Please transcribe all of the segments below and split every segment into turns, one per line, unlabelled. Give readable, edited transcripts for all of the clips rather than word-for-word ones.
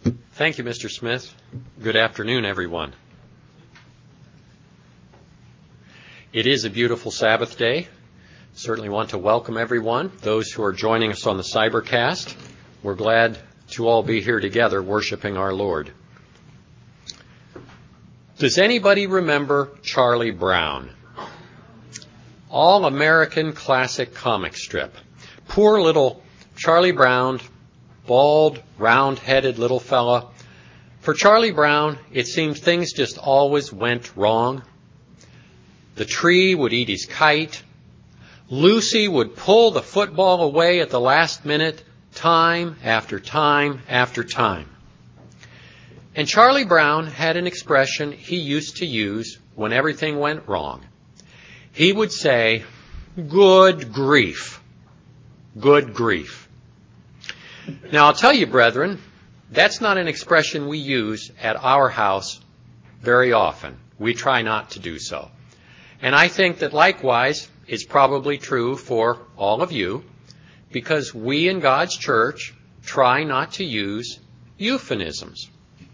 Thank you, Mr. Smith. Good afternoon, everyone. It is a beautiful Sabbath day. Certainly want to welcome everyone, those who are joining us on the Cybercast. We're glad to all be here together worshiping our Lord. Does anybody remember Charlie Brown? All-American classic comic strip. Poor little Charlie Brown, bald, round-headed little fella. For Charlie Brown, it seemed things just always went wrong. The tree would eat his kite. Lucy would pull the football away at the last minute, time after time after time. And Charlie Brown had an expression he used to use when everything went wrong. He would say, "Good grief, good grief." Now, I'll tell you, brethren, that's not an expression we use at our house very often. We try not to do so. And I think that likewise is probably true for all of you, because we in God's church try not to use euphemisms.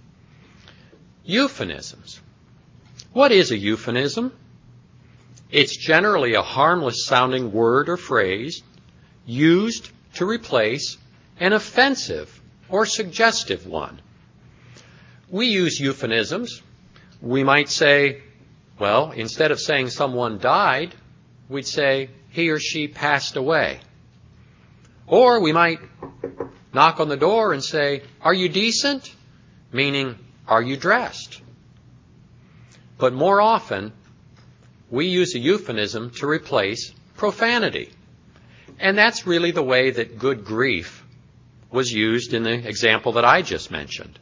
Euphemisms. What is a euphemism? It's generally a harmless-sounding word or phrase used to replace an offensive or suggestive one. We use euphemisms. We might say, well, instead of saying someone died, we'd say he or she passed away. Or we might knock on the door and say, "Are you decent?" Meaning, are you dressed? But more often, we use a euphemism to replace profanity. And that's really the way that good grief was used in the example that I just mentioned.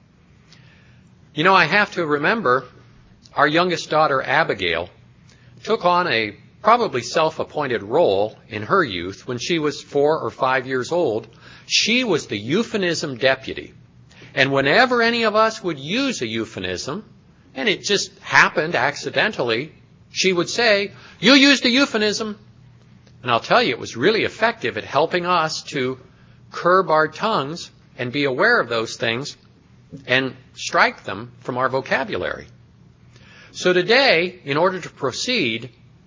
You know, I have to remember our youngest daughter, Abigail, took on a probably self-appointed role in her youth when she was 4 or 5 years old. She was the euphemism deputy. And whenever any of us would use a euphemism, and it just happened accidentally, she would say, "You used a euphemism." And I'll tell you, it was really effective at helping us to curb our tongues and be aware of those things and strike them from our vocabulary. So today, in order to proceed,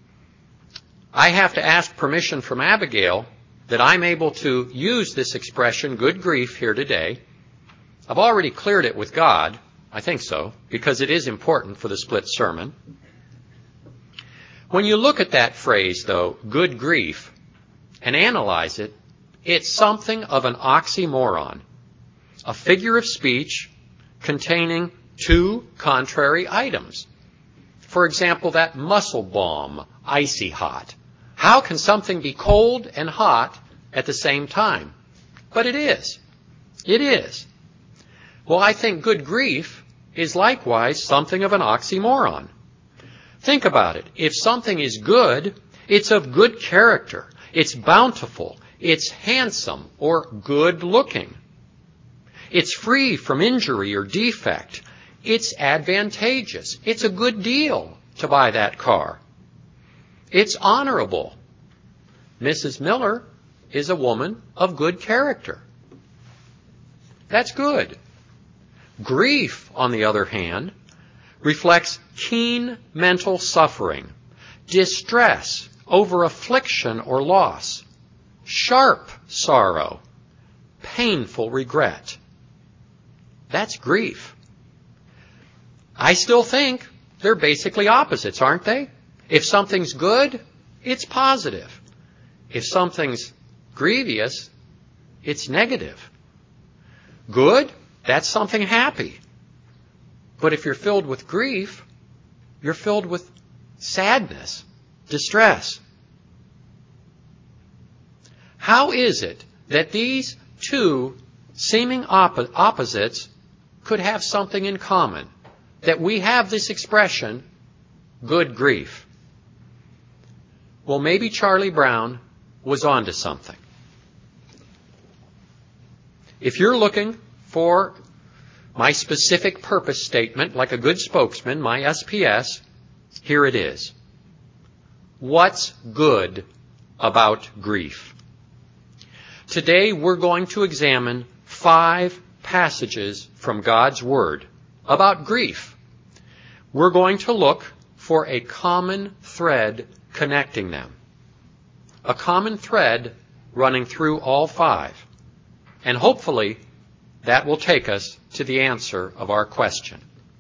I have to ask permission from Abigail that I'm able to use this expression, good grief, here today. I've already cleared it with God, I think so, because it is important for the split sermon. When you look at that phrase, though, good grief, and analyze it, it's something of an oxymoron, a figure of speech containing two contrary items. For example, that muscle balm, icy hot. How can something be cold and hot at the same time? But it is. It is. Well, I think good grief is likewise something of an oxymoron. Think about it. If something is good, it's of good character. It's bountiful. It's handsome or good looking. It's free from injury or defect. It's advantageous. It's a good deal to buy that car. It's honorable. Mrs. Miller is a woman of good character. That's good. Grief, on the other hand, reflects keen mental suffering, distress over affliction or loss, sharp sorrow, painful regret. That's grief. I still think they're basically opposites, aren't they? If something's good, it's positive. If something's grievous, it's negative. Good, that's something happy. But if you're filled with grief, you're filled with sadness, distress. How is it that these two seeming opposites could have something in common? That we have this expression, good grief. Well, maybe Charlie Brown was onto something. If you're looking for my specific purpose statement, like a good spokesman, my SPS, here it is. What's good about grief? Today we're going to examine 5 passages from God's Word about grief, we're going to look for a common thread connecting them. A common thread running through all 5. And hopefully that will take us to the answer of our question.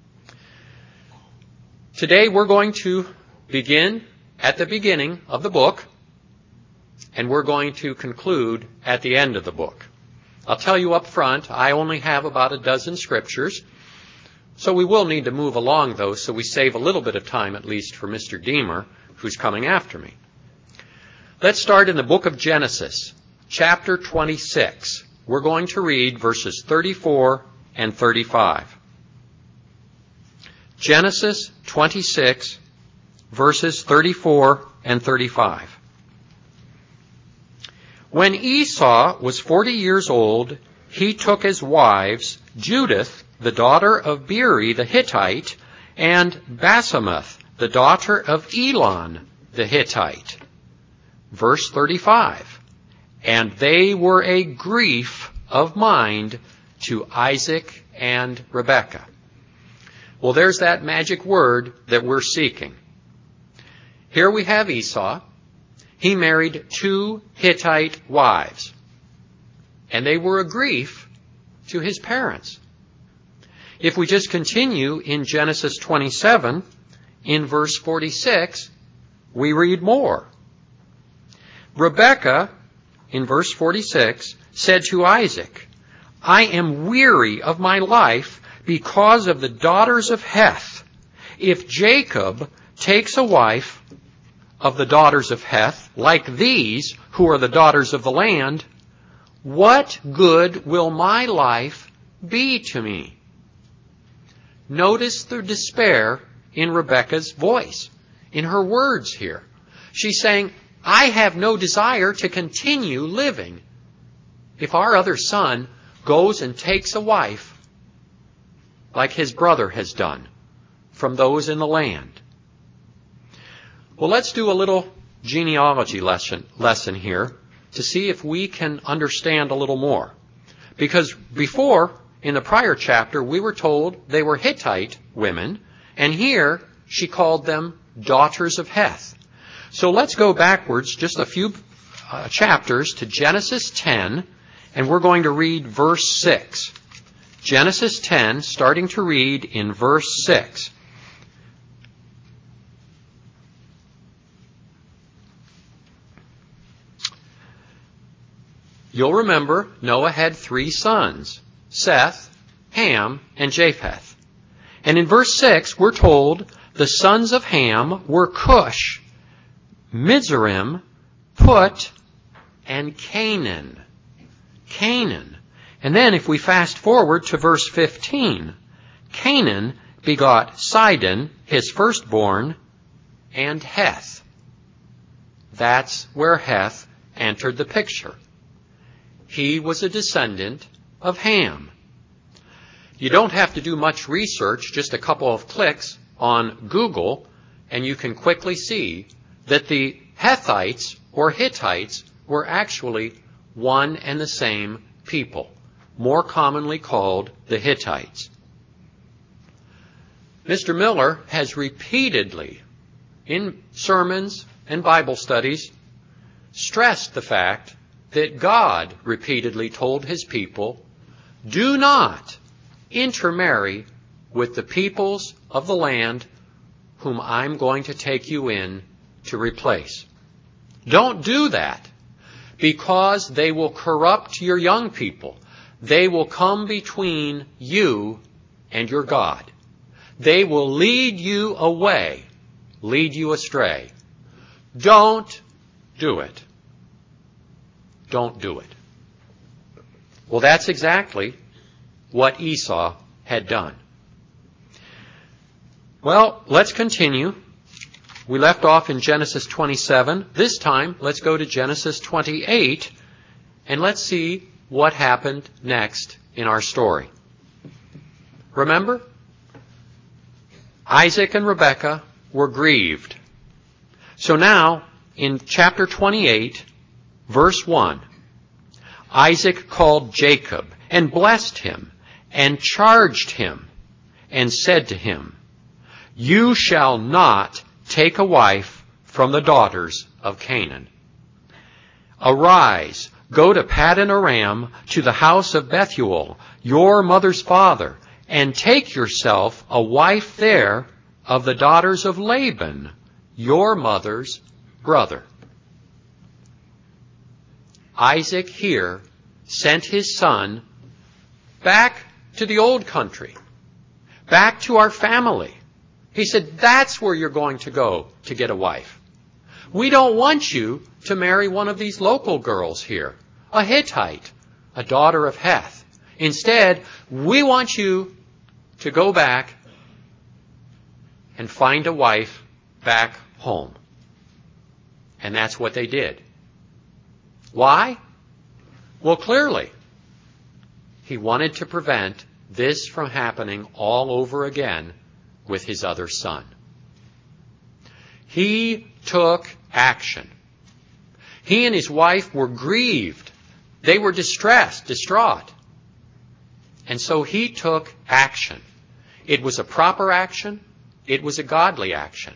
Today we're going to begin at the beginning of the book, and we're going to conclude at the end of the book. I'll tell you up front, I only have about a dozen scriptures, so we will need to move along those so we save a little bit of time at least for Mr. Deemer, who's coming after me. Let's start in the book of Genesis, chapter 26. We're going to read verses 34 and 35. Genesis 26, verses 34 and 35. When Esau was 40 years old, he took as wives Judith, the daughter of Beeri the Hittite, and Basemath, the daughter of Elon the Hittite. Verse 35. And they were a grief of mind to Isaac and Rebekah. Well, there's that magic word that we're seeking. Here we have Esau. He married 2 Hittite wives, and they were a grief to his parents. If we just continue in Genesis 27, in verse 46, we read more. Rebekah, in verse 46, said to Isaac, I am weary of my life because of the daughters of Heth. If Jacob takes a wife of the daughters of Heth, like these, who are the daughters of the land, what good will my life be to me? Notice the despair in Rebekah's voice, in her words here. She's saying, I have no desire to continue living if our other son goes and takes a wife like his brother has done from those in the land. Well, let's do a little genealogy lesson here to see if we can understand a little more. Because before, in the prior chapter, we were told they were Hittite women, and here she called them daughters of Heth. So let's go backwards just a few chapters to Genesis 10, and we're going to read verse 6. Genesis 10, starting to read in verse 6. You'll remember Noah had 3 sons, Seth, Ham, and Japheth. And in verse 6, we're told the sons of Ham were Cush, Mizraim, Put, and Canaan. Canaan. And then if we fast forward to verse 15, Canaan begot Sidon, his firstborn, and Heth. That's where Heth entered the picture. He was a descendant of Ham. You don't have to do much research, just a couple of clicks on Google, and you can quickly see that the Hethites or Hittites were actually one and the same people, more commonly called the Hittites. Mr. Miller has repeatedly, in sermons and Bible studies, stressed the fact that God repeatedly told his people, do not intermarry with the peoples of the land whom I'm going to take you in to replace. Don't do that, because they will corrupt your young people. They will come between you and your God. They will lead you away, lead you astray. Don't do it. Don't do it. Well, that's exactly what Esau had done. Well, let's continue. We left off in Genesis 27. This time, let's go to Genesis 28, and let's see what happened next in our story. Remember, Isaac and Rebekah were grieved. So now, in chapter 28, verse 1, Isaac called Jacob and blessed him and charged him and said to him, You shall not take a wife from the daughters of Canaan. Arise, go to Paddan Aram, to the house of Bethuel, your mother's father, and take yourself a wife there of the daughters of Laban, your mother's brother. Isaac here sent his son back to the old country, back to our family. He said, that's where you're going to go to get a wife. We don't want you to marry one of these local girls here, a Hittite, a daughter of Heth. Instead, we want you to go back and find a wife back home. And that's what they did. Why? Well, clearly, he wanted to prevent this from happening all over again with his other son. He took action. He and his wife were grieved. They were distraught. And so he took action. It was a proper action. It was a godly action.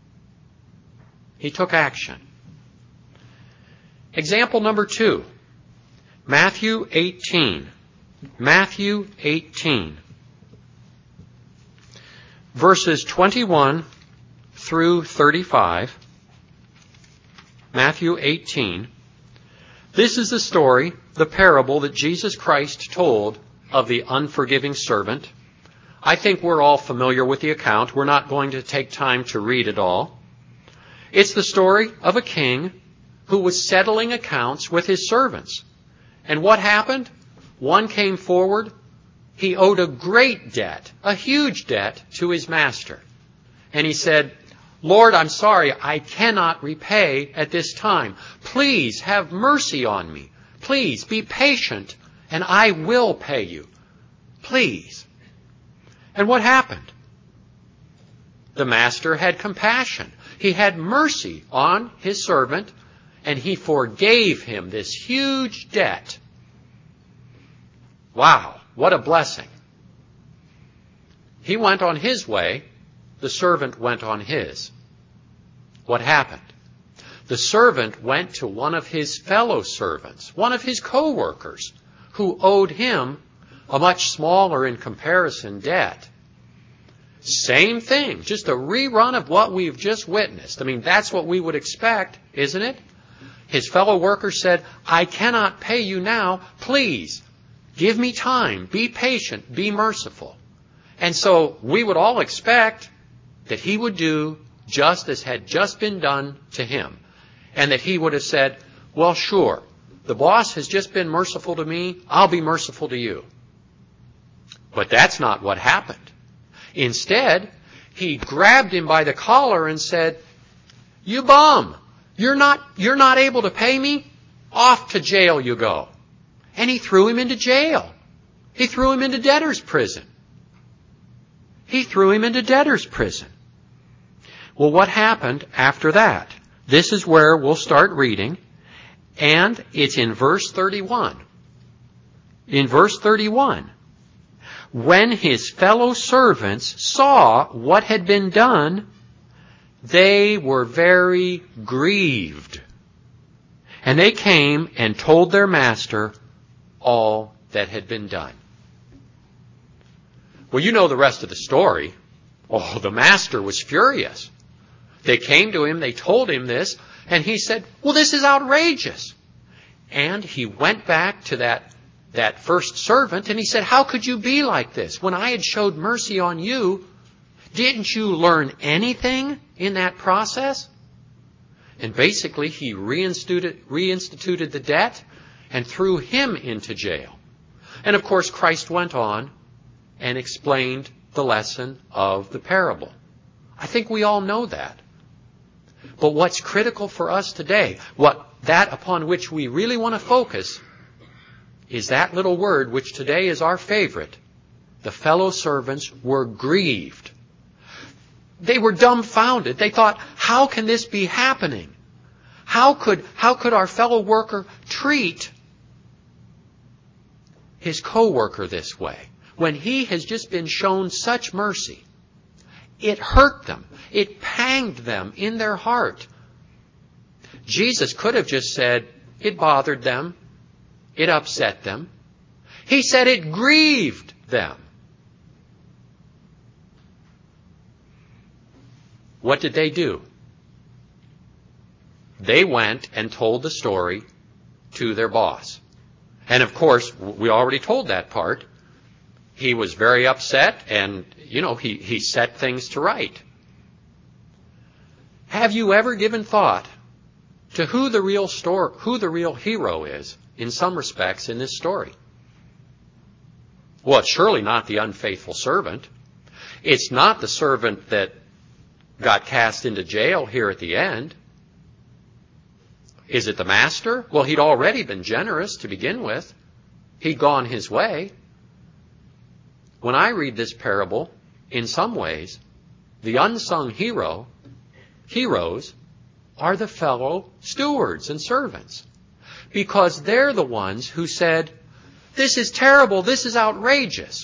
He took action. Example number 2. Matthew 18. Matthew 18. Verses 21 through 35. Matthew 18. This is the story, the parable that Jesus Christ told of the unforgiving servant. I think we're all familiar with the account. We're not going to take time to read it all. It's the story of a king who was settling accounts with his servants. And what happened? One came forward. He owed a great debt, a huge debt, to his master. And he said, Lord, I'm sorry, I cannot repay at this time. Please have mercy on me. Please be patient, and I will pay you. Please. And what happened? The master had compassion. He had mercy on his servant, and he forgave him this huge debt. Wow, what a blessing. He went on his way. The servant went on his. What happened? The servant went to one of his fellow servants, one of his co-workers, who owed him a much smaller in comparison debt. Same thing, just a rerun of what we've just witnessed. I mean, that's what we would expect, isn't it? His fellow worker said, I cannot pay you now. Please, give me time. Be patient. Be merciful. And so we would all expect that he would do just as had just been done to him. And that he would have said, well, sure, the boss has just been merciful to me. I'll be merciful to you. But that's not what happened. Instead, he grabbed him by the collar and said, you bum, you're not able to pay me? Off to jail you go. And he threw him into jail. He threw him into debtor's prison. He threw him into debtor's prison. Well, what happened after that? This is where we'll start reading, and it's in verse 31. In verse 31, when his fellow servants saw what had been done, they were very grieved. And they came and told their master all that had been done. Well, you know the rest of the story. Oh, the master was furious. They came to him, they told him this, and he said, well, this is outrageous. And he went back to that first servant, and he said, how could you be like this? When I had showed mercy on you, didn't you learn anything in that process? And basically, he reinstituted the debt and threw him into jail. And of course, Christ went on and explained the lesson of the parable. I think we all know that. But what's critical for us today, that upon which we really want to focus, is that little word which today is our favorite. The fellow servants were grieved. They were dumbfounded. They thought, how can this be happening? How could our fellow worker treat his co-worker this way? when he has just been shown such mercy, it hurt them. It panged them in their heart. Jesus could have just said it bothered them. It upset them. He said it grieved them. What did they do? They went and told the story to their boss. And of course, we already told that part. He was very upset and, he set things to right. Have you ever given thought to who the real hero is in some respects in this story? Well, it's surely not the unfaithful servant. It's not the servant that got cast into jail here at the end. Is it the master? Well, he'd already been generous to begin with. He'd gone his way. When I read this parable, in some ways, the unsung heroes are the fellow stewards and servants. Because they're the ones who said, this is terrible, this is outrageous.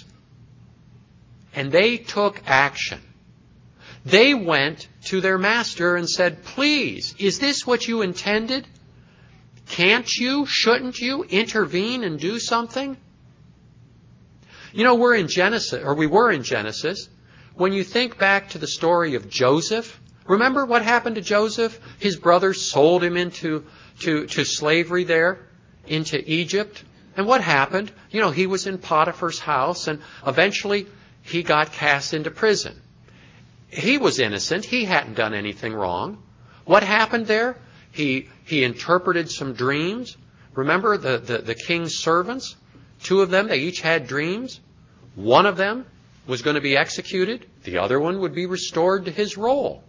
And they took action. They went to their master and said, please, is this what you intended? Shouldn't you intervene and do something? We were in Genesis. When you think back to the story of Joseph, remember what happened to Joseph? His brothers sold him into slavery there, into Egypt. And what happened? He was in Potiphar's house, and eventually he got cast into prison. He was innocent. He hadn't done anything wrong. What happened there? He interpreted some dreams. Remember the king's servants? Two of them, they each had dreams. One of them was going to be executed. The other one would be restored to his role.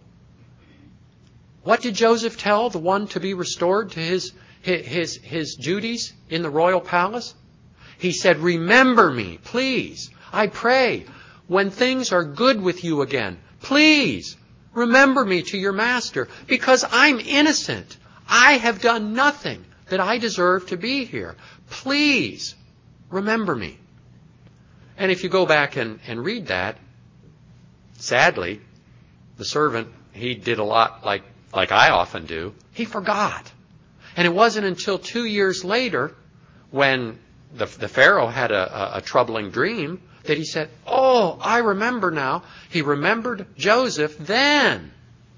What did Joseph tell the one to be restored to his duties in the royal palace? He said, remember me, please. I pray, when things are good with you again, please remember me to your master, because I'm innocent. I have done nothing that I deserve to be here. Please remember me. And if you go back and read that, sadly, the servant, he did a lot like I often do. He forgot. And it wasn't until 2 years later, when the Pharaoh had a troubling dream, that he said, oh, I remember now. He remembered Joseph then.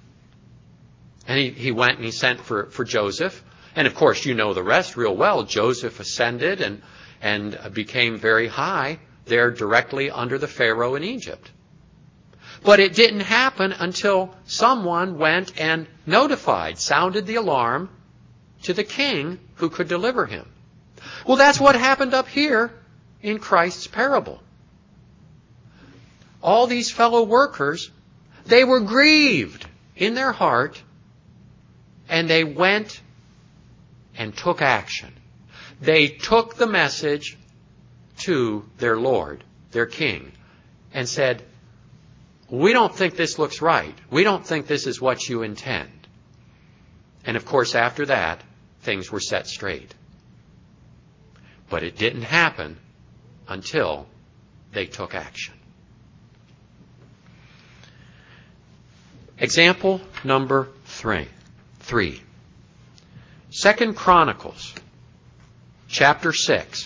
And he went and he sent for Joseph. And of course, you know the rest real well. Joseph ascended and became very high there directly under the Pharaoh in Egypt. But it didn't happen until someone went and sounded the alarm to the king who could deliver him. Well, that's what happened up here in Christ's parable. All these fellow workers, they were grieved in their heart, and they went and took action. They took the message to their Lord, their King, and said, we don't think this looks right. We don't think this is what you intend. And of course, after that, things were set straight. But it didn't happen until they took action. Example number 3. 2 Chronicles, chapter 6.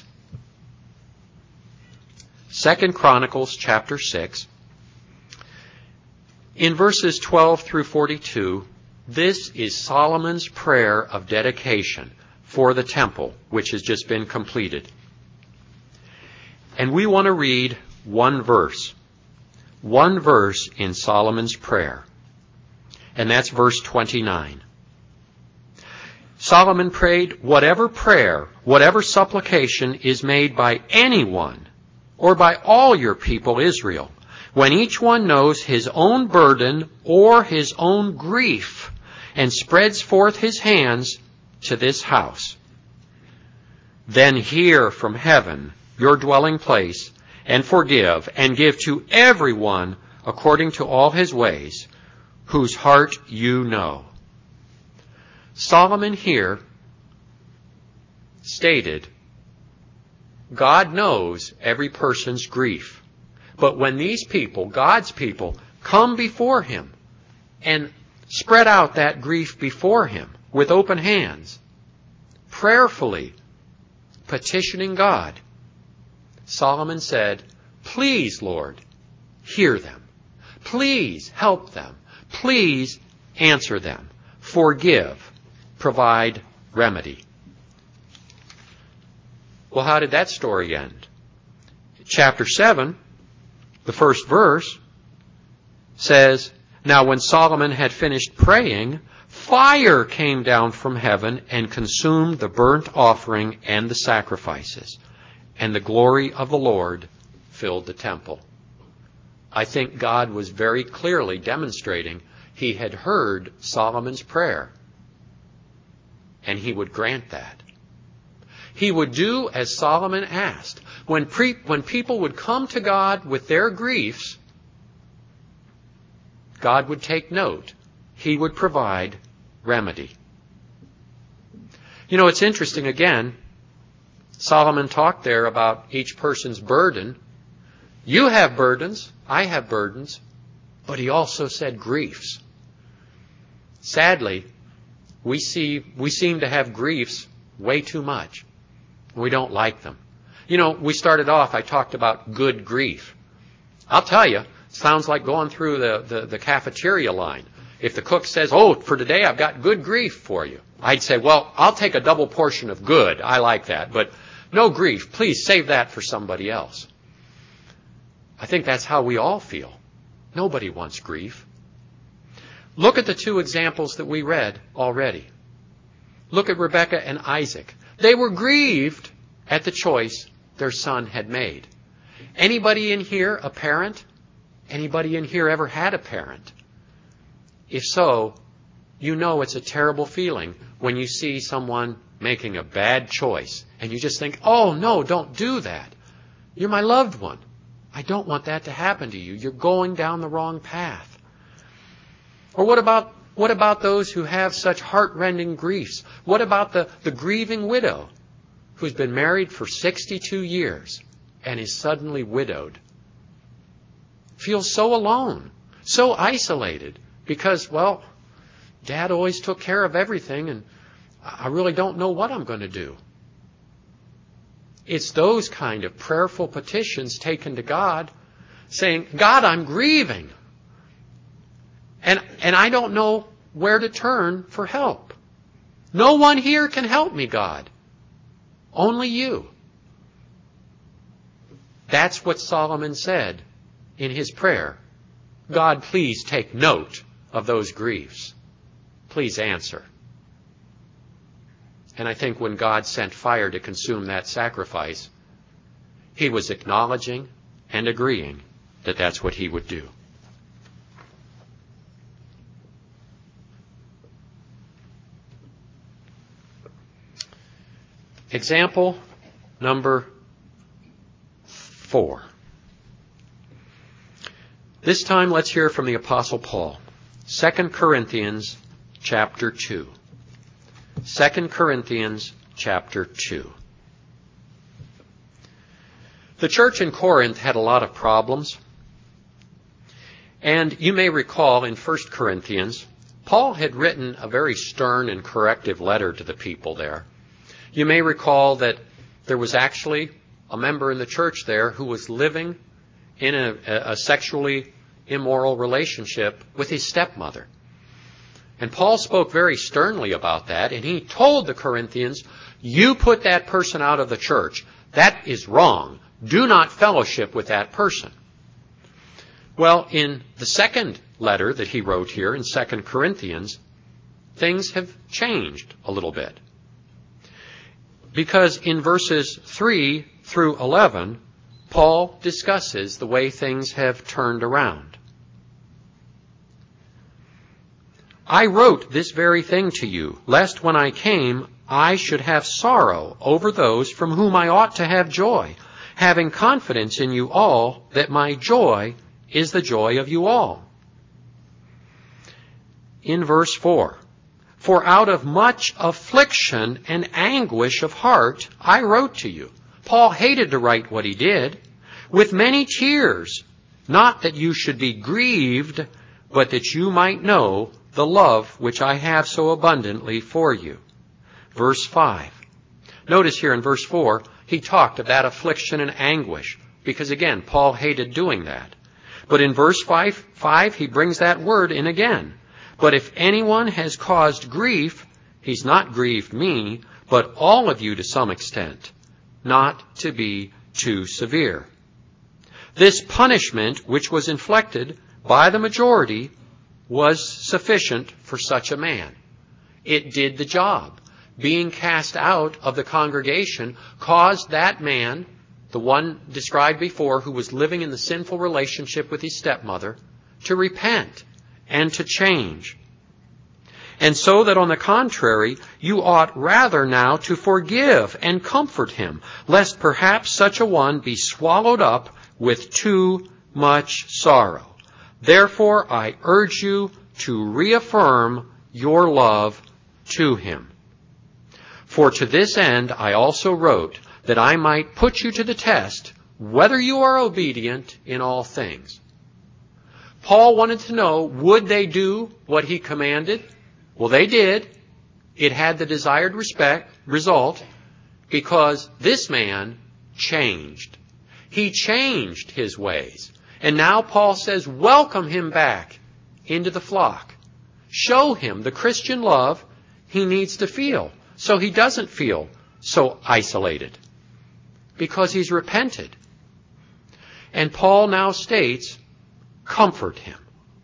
2 Chronicles, chapter 6. In verses 12 through 42, this is Solomon's prayer of dedication for the temple, which has just been completed. And we want to read one verse in Solomon's prayer. And that's verse 29. Solomon prayed, whatever prayer, whatever supplication is made by anyone or by all your people Israel, when each one knows his own burden or his own grief and spreads forth his hands to this house, then hear from heaven your dwelling place and forgive and give to everyone according to all his ways, whose heart you know. Solomon here stated, God knows every person's grief. But when these people, God's people, come before him and spread out that grief before him with open hands, prayerfully petitioning God, Solomon said, "Please, Lord, hear them. Please help them. Please answer them. Forgive. Provide remedy." Well, how did that story end? Chapter 7, the first verse, says, "Now when Solomon had finished praying, fire came down from heaven and consumed the burnt offering and the sacrifices, and the glory of the Lord filled the temple." I think God was very clearly demonstrating he had heard Solomon's prayer, and he would grant that. He would do as Solomon asked. When people would come to God with their griefs, God would take note. He would provide remedy. You know, it's interesting again. Solomon talked there about each person's burden. You have burdens, I have burdens, but he also said griefs. Sadly, we seem to have griefs way too much. We don't like them. You know, we started off, I talked about good grief. I'll tell you, it sounds like going through the cafeteria line. If the cook says, "Oh, for today I've got good grief for you," I'd say, "Well, I'll take a double portion of good. I like that. But no grief. Please save that for somebody else." I think that's how we all feel. Nobody wants grief. Look at the two examples that we read already. Look at Rebekah and Isaac. They were grieved at the choice their son had made. Anybody in here a parent? Anybody in here ever had a parent? If so, you know it's a terrible feeling when you see someone making a bad choice and you just think, "Oh, no, don't do that. You're my loved one. I don't want that to happen to you. You're going down the wrong path." Or what about those who have such heart-rending griefs? What about the grieving widow who's been married for 62 years and is suddenly widowed? Feels so alone, so isolated because, well, Dad always took care of everything and I really don't know what I'm going to do. It's those kind of prayerful petitions taken to God saying, "God, I'm grieving. And I don't know where to turn for help. No one here can help me, God. Only you." That's what Solomon said in his prayer. "God, please take note of those griefs. Please answer." And I think when God sent fire to consume that sacrifice, he was acknowledging and agreeing that that's what he would do. Example number 4. This time let's hear from the Apostle Paul. 2 Corinthians chapter 2. 2 Corinthians chapter 2. The church in Corinth had a lot of problems. And you may recall in 1 Corinthians, Paul had written a very stern and corrective letter to the people there. You may recall that there was actually a member in the church there who was living in a sexually immoral relationship with his stepmother. And Paul spoke very sternly about that, and he told the Corinthians, "You put that person out of the church. That is wrong. Do not fellowship with that person." Well, in the second letter that he wrote here in 2 Corinthians, things have changed a little bit. Because in verses 3 through 11, Paul discusses the way things have turned around. "I wrote this very thing to you, lest when I came I should have sorrow over those from whom I ought to have joy, having confidence in you all that my joy is the joy of you all." In verse 4, "For out of much affliction and anguish of heart I wrote to you." Paul hated to write what he did, with many tears, not that you should be grieved, but that you might know the love which I have so abundantly for you. Verse 5. Notice here in verse 4, he talked of that affliction and anguish, because again, Paul hated doing that. But in verse 5, he brings that word in again. But if anyone has caused grief, he's not grieved me, but all of you to some extent, not to be too severe. This punishment, which was inflicted by the majority, was sufficient for such a man. It did the job. Being cast out of the congregation caused that man, the one described before, who was living in the sinful relationship with his stepmother, to repent and to change. And so that on the contrary, you ought rather now to forgive and comfort him, lest perhaps such a one be swallowed up with too much sorrow. Therefore, I urge you to reaffirm your love to him. For to this end I also wrote, that I might put you to the test, whether you are obedient in all things. Paul wanted to know, would they do what he commanded? Well, they did. It had the desired result, because this man changed. He changed his ways. And now Paul says, welcome him back into the flock. Show him the Christian love he needs to feel, so he doesn't feel so isolated, because he's repented. And Paul now states, comfort him.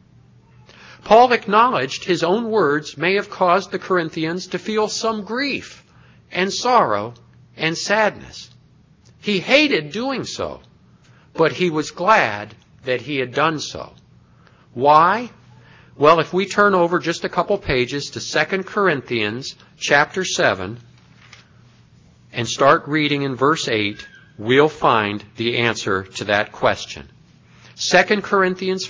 Paul acknowledged his own words may have caused the Corinthians to feel some grief and sorrow and sadness. He hated doing so, but he was glad that he had done so. Why? Well, if we turn over just a couple pages to 2 Corinthians chapter 7 and start reading in verse 8, we'll find the answer to that question. 2 Corinthians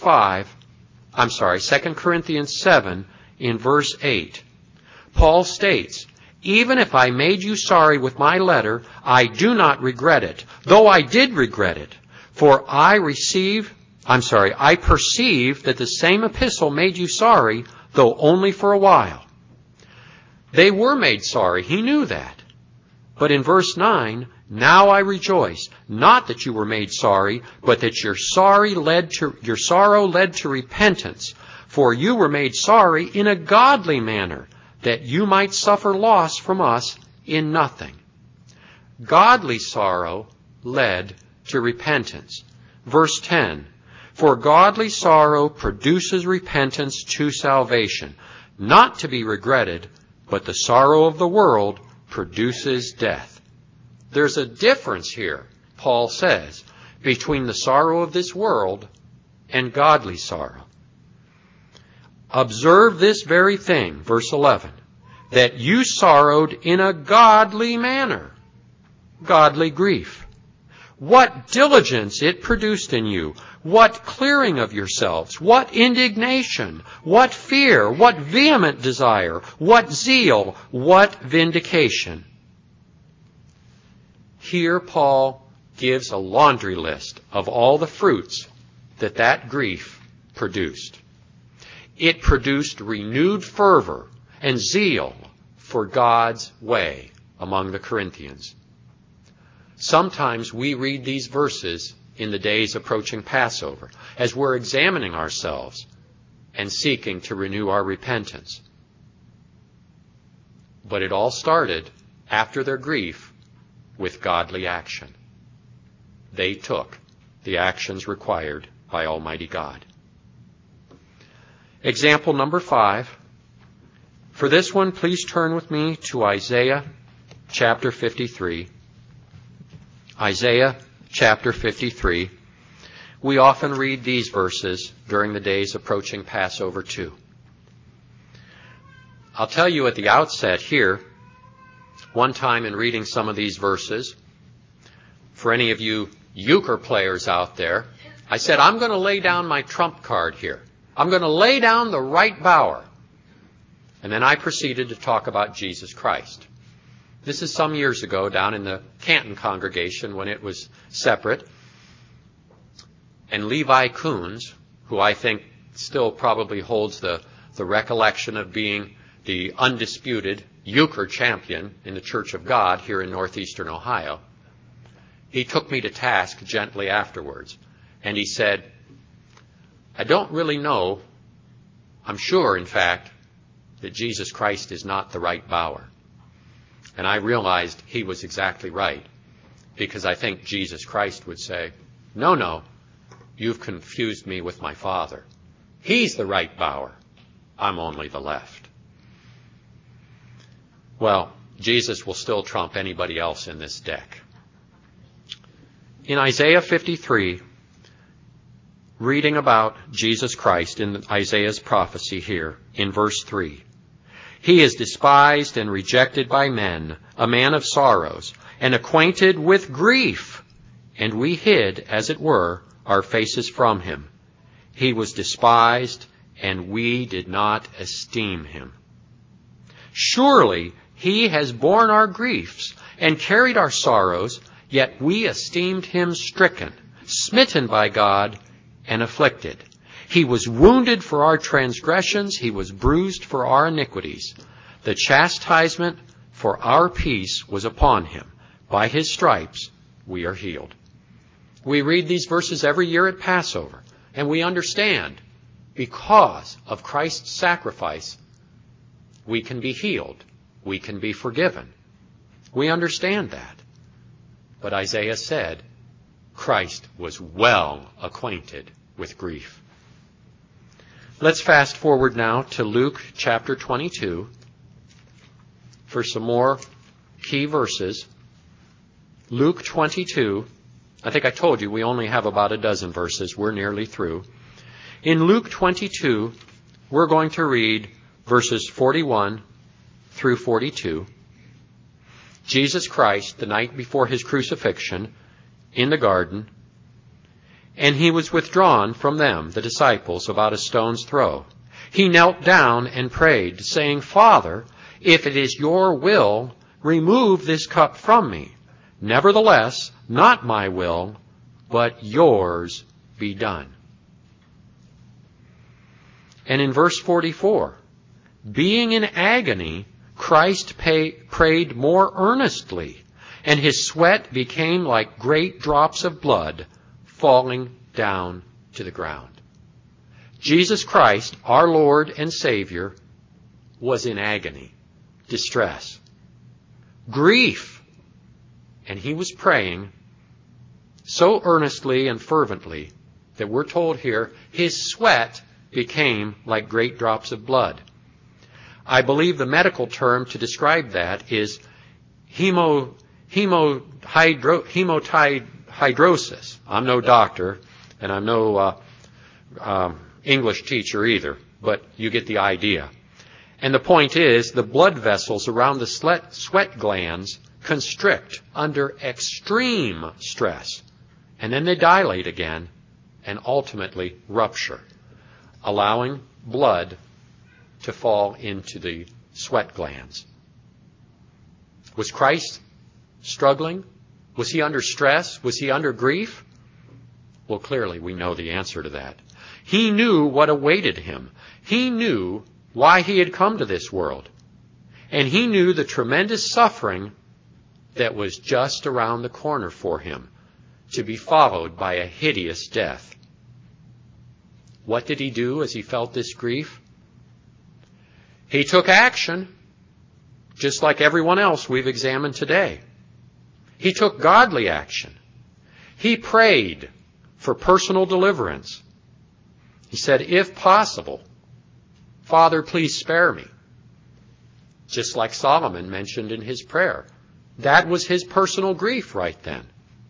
7 in verse 8. Paul states, even if I made you sorry with my letter, I do not regret it, though I did regret it. For I perceive that the same epistle made you sorry, though only for a while. They were made sorry. He knew that. But in verse 9, now I rejoice, not that you were made sorry, but that your sorrow led to repentance. For you were made sorry in a godly manner, that you might suffer loss from us in nothing. Godly sorrow led to repentance. Verse 10, for godly sorrow produces repentance to salvation, not to be regretted, but the sorrow of the world produces death. There's a difference here, Paul says, between the sorrow of this world and godly sorrow. Observe this very thing, verse 11, that you sorrowed in a godly manner, godly grief. What diligence it produced in you, what clearing of yourselves, what indignation, what fear, what vehement desire, what zeal, what vindication. Here Paul gives a laundry list of all the fruits that grief produced. It produced renewed fervor and zeal for God's way among the Corinthians. Sometimes we read these verses in the days approaching Passover as we're examining ourselves and seeking to renew our repentance. But it all started after their grief with godly action. They took the actions required by Almighty God. Example number 5. For this one, please turn with me to Isaiah chapter 53. Isaiah chapter 53. We often read these verses during the days approaching Passover too. I'll tell you at the outset here, one time in reading some of these verses, for any of you euchre players out there, I said, I'm going to lay down my trump card here. I'm going to lay down the right bower. And then I proceeded to talk about Jesus Christ. This is some years ago down in the Canton congregation when it was separate. And Levi Coons, who I think still probably holds the recollection of being the undisputed euchre champion in the Church of God here in northeastern Ohio, he took me to task gently afterwards. And he said, I don't really know, I'm sure, in fact, that Jesus Christ is not the right bower. And I realized he was exactly right, because I think Jesus Christ would say, no, you've confused me with my Father. He's the right bower. I'm only the left. Well, Jesus will still trump anybody else in this deck. In Isaiah 53, reading about Jesus Christ in Isaiah's prophecy here in verse 3, He is despised and rejected by men, a man of sorrows, and acquainted with grief, and we hid, as it were, our faces from him. He was despised, and we did not esteem him. Surely he has borne our griefs and carried our sorrows, yet we esteemed him stricken, smitten by God, and afflicted. He was wounded for our transgressions, he was bruised for our iniquities. The chastisement for our peace was upon him. By his stripes we are healed. We read these verses every year at Passover, and we understand because of Christ's sacrifice, we can be healed. We can be forgiven. We understand that. But Isaiah said, Christ was well acquainted with grief. Let's fast forward now to Luke chapter 22 for some more key verses. Luke 22, I think I told you we only have about a dozen verses. We're nearly through. In Luke 22, we're going to read verses 41 through 42. Jesus Christ, the night before his crucifixion, in the garden, and he was withdrawn from them, the disciples, about a stone's throw. He knelt down and prayed, saying, Father, if it is your will, remove this cup from me. Nevertheless, not my will, but yours be done. And in verse 44, being in agony, Christ prayed more earnestly, and his sweat became like great drops of blood falling down to the ground. Jesus Christ, our Lord and Savior, was in agony, distress, grief, and he was praying so earnestly and fervently that we're told here his sweat became like great drops of blood. I believe the medical term to describe that is hematohydrosis. I'm no doctor, and I'm no English teacher either, but you get the idea. And the point is, the blood vessels around the sweat glands constrict under extreme stress, and then they dilate again and ultimately rupture, allowing blood to fall into the sweat glands. Was Christ struggling? Was he under stress? Was he under grief? Well, clearly we know the answer to that. He knew what awaited him. He knew why he had come to this world. And he knew the tremendous suffering that was just around the corner for him, to be followed by a hideous death. What did he do as he felt this grief? He took action, just like everyone else we've examined today. He took godly action. He prayed for personal deliverance. He said, if possible, Father, please spare me. Just like Solomon mentioned in his prayer. That was his personal grief right then.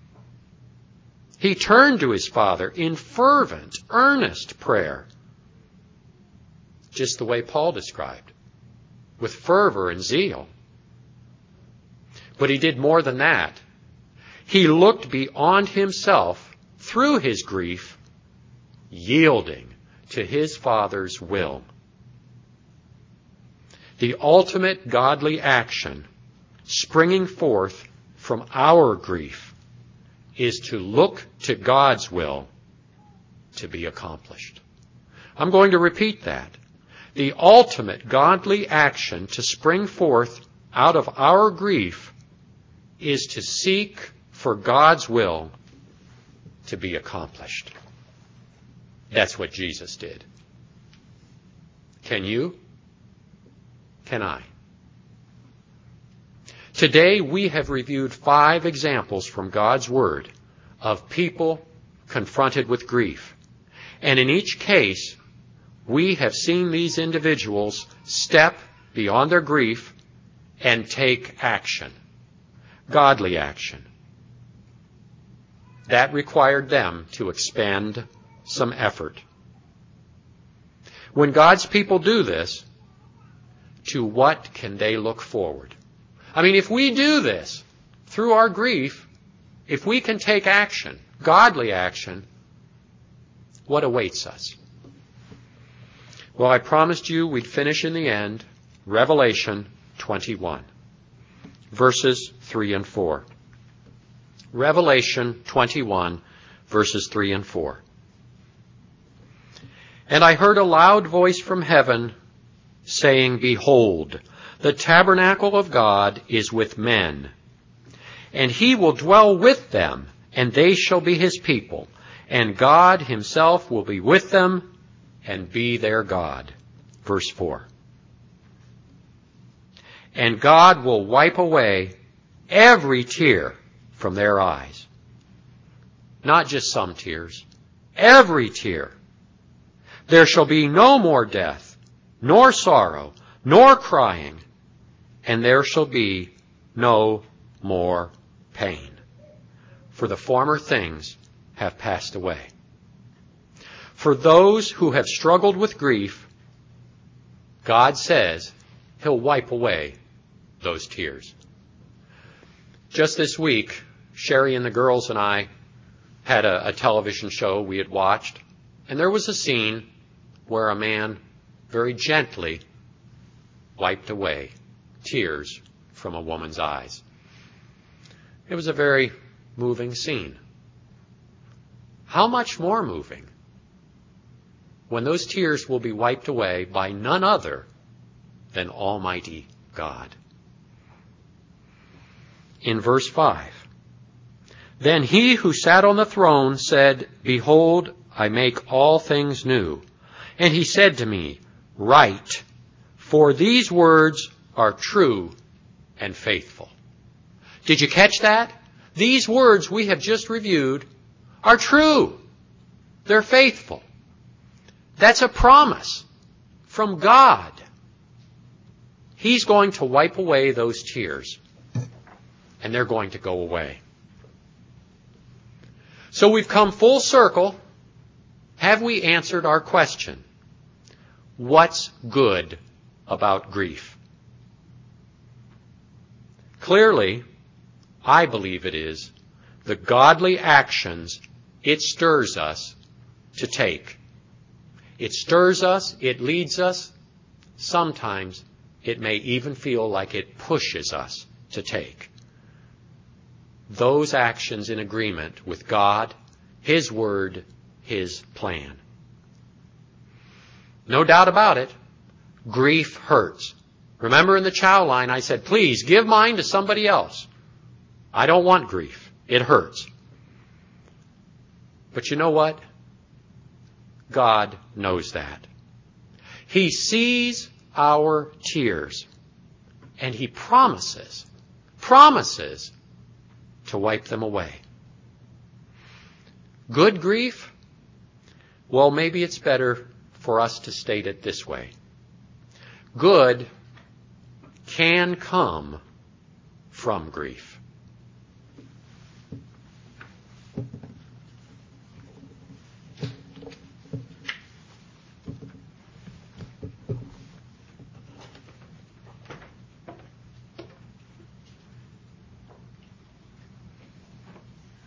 He turned to his Father in fervent, earnest prayer, just the way Paul described, with fervor and zeal. But he did more than that. He looked beyond himself through his grief, yielding to his Father's will. The ultimate godly action springing forth from our grief is to look to God's will to be accomplished. I'm going to repeat that. The ultimate godly action to spring forth out of our grief is to seek for God's will to be accomplished. That's what Jesus did. Can you? Can I? Today we have reviewed 5 examples from God's Word of people confronted with grief. And in each case, we have seen these individuals step beyond their grief and take action, godly action. That required them to expend some effort. When God's people do this, to what can they look forward? I mean, if we do this through our grief, if we can take action, godly action, what awaits us? Well, I promised you we'd finish in the end, Revelation 21, verses 3 and 4. Revelation 21, verses 3 and 4. And I heard a loud voice from heaven saying, Behold, the tabernacle of God is with men, and he will dwell with them, and they shall be his people, and God himself will be with them and be their God. Verse 4. And God will wipe away every tear from their eyes. Not just some tears, every tear. There shall be no more death, nor sorrow, nor crying, and there shall be no more pain. For the former things have passed away. For those who have struggled with grief, God says he'll wipe away those tears. Just this week, Sherry and the girls and I had a television show we had watched, and there was a scene where a man very gently wiped away tears from a woman's eyes. It was a very moving scene. How much more moving when those tears will be wiped away by none other than Almighty God. In verse 5, Then he who sat on the throne said, Behold, I make all things new. And he said to me, Write, for these words are true and faithful. Did you catch that? These words we have just reviewed are true. They're faithful. That's a promise from God. He's going to wipe away those tears, and they're going to go away. So we've come full circle. Have we answered our question? What's good about grief? Clearly, I believe it is the godly actions it stirs us to take. It stirs us, it leads us. Sometimes it may even feel like it pushes us to take those actions in agreement with God, His Word, His plan. No doubt about it, grief hurts. Remember in the chow line I said, please give mine to somebody else. I don't want grief. It hurts. But you know what? God knows that. He sees our tears, and He promises to wipe them away. Good grief? Well, maybe it's better for us to state it this way. Good can come from grief.